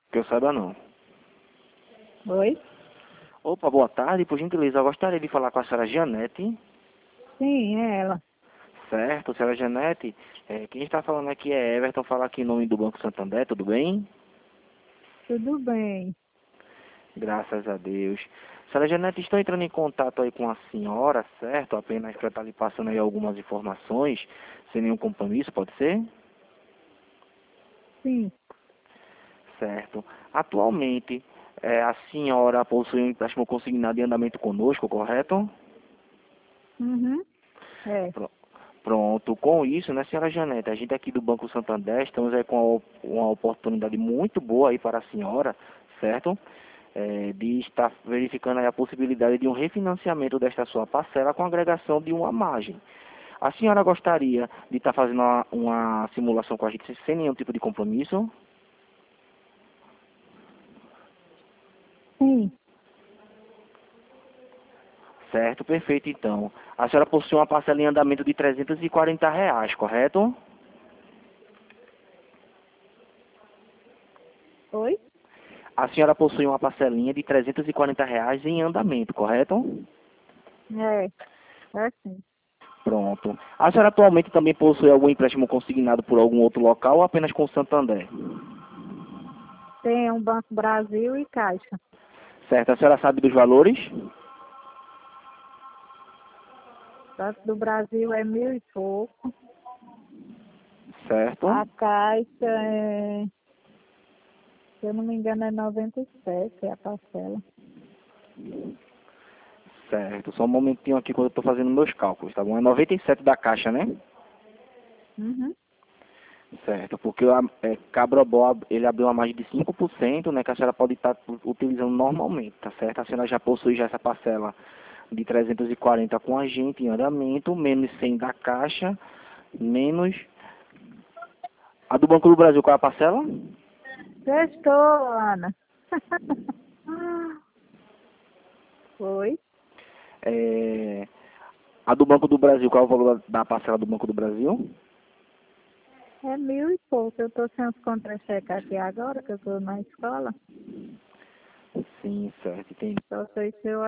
Que eu saiba não. Oi? Opa, boa tarde. Por gentileza, eu gostaria de falar com a senhora Janete. Sim, é ela. Certo, senhora Janete. Quem está falando aqui é Everton, fala aqui em nome do Banco Santander, tudo bem? Tudo bem. Graças a Deus. Senhora Janete, estou entrando em contato aí com a senhora, certo? Apenas para estar lhe passando aí algumas informações, sem nenhum compromisso, pode ser? Sim. Certo. Atualmente, a senhora possui um empréstimo consignado em andamento conosco, correto? Uhum. É. Pro- Pronto, com isso, né, senhora Janete, a gente aqui do Banco Santander estamos aí com uma oportunidade muito boa aí para a senhora, certo? De estar verificando aí a possibilidade de um refinanciamento desta sua parcela com agregação de uma margem. A senhora gostaria de estar fazendo uma simulação com a gente sem nenhum tipo de compromisso? Sim. Certo, perfeito então. A senhora possui uma parcela em andamento de R$ 340, correto? Oi? A senhora possui uma parcelinha de R$ 340 em andamento, correto? É. É sim. Pronto. A senhora atualmente também possui algum empréstimo consignado por algum outro local ou apenas com o Santander? Tem um Banco Brasil e Caixa. Certo. A senhora sabe dos valores? Banco do Brasil é 1.000 e pouco. Certo. A Caixa é, se eu não me engano, é 97, é a parcela. Certo. Só um momentinho aqui quando eu estou fazendo meus cálculos, tá bom? É 97 da Caixa, né? Uhum. Certo. Porque Cabrobó, ele abriu uma margem de 5%, né? Que a senhora pode estar utilizando normalmente, tá certo? A senhora já possui já essa parcela de 340 com a gente em andamento, menos 100 da Caixa, menos a do Banco do Brasil, qual é a parcela? Sextou, Ana. Oi? É, a do Banco do Brasil, qual é o valor da parcela do Banco do Brasil? É 1.000 e pouco. Eu estou sem os contra-cheques aqui agora, que eu estou na escola. Sim, certo, entendi. Só sei se eu